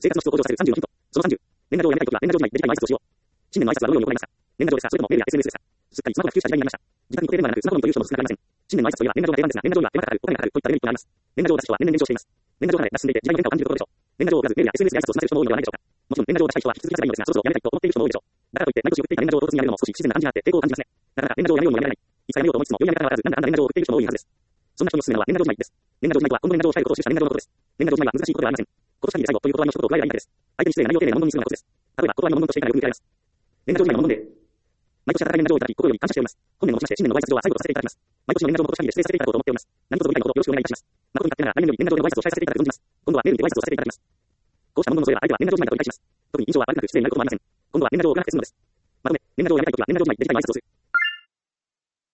生活の質を向上させる30のヒント。その30、年賀状をやめたいときは年賀状にないデジタルの挨拶を使用。新年の挨拶はどのように行いますか？年賀状ですか？それともメールや SNS ですか？すっかりスマホが普及した時代になりました。自宅に固定電話がなくスマホのみという人も少なくありません。新年の挨拶といえば年賀状が定番ですが、年賀状には手間がかかる、お金がかかるといったデメリットがあります。年賀状を出す人は年々減少しています。年賀状離れが進んでいて時代の変化を感じるところでしょう。年賀状を送らずメールや SNS で挨拶を済ませる人も多いのではないでしょうか。もちろん年賀状を出したい人は引き続き出せばいいのですが、そろそろやめたいと思っている人も多いでしょう。だからといって毎年送っていた年賀状を唐突にやめるのも少し不自然な感じがあって抵抗を感じますね。なかなか年賀状をやめようにもやめられない。いつかやめようと思いつつも世にやめ方がわからず、なんだかんだ年賀状を送っている人も多いはずです。そんな人におすすめなのは年賀状じまいです。年賀状じまいとは今後年賀状を控えることを記した年賀状のことです。年賀状じまいは難しいことではありません。今年限り最後という言葉の一言を加えればいいだけです。相手に失礼な内容丁寧な文言にするのがコツです。例えば言葉の文言としてからよく見られます。年賀状じまいの文言で、毎年温かい年賀状をいただき、心より感謝しております。本年ももちまして新年のご挨拶状は最後とさせていただきます。毎年の年賀状も今年限りで指定させていただこうと思っております。何卒ご理解のほどよろしくお願いいたします。誠に勝手ながら来年より年賀状でご挨拶を控えさせていただく存じます。今度はメールでご挨拶をさせていただきます。こうした文言の添えば相手は年賀状じまいだと理解します。特に印象は悪くなく失礼になることもありません。今度は年賀状を送らなくて済むのです。